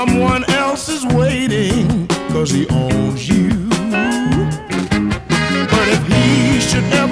Someone else is waiting, 'cause he owns you. But if he should ever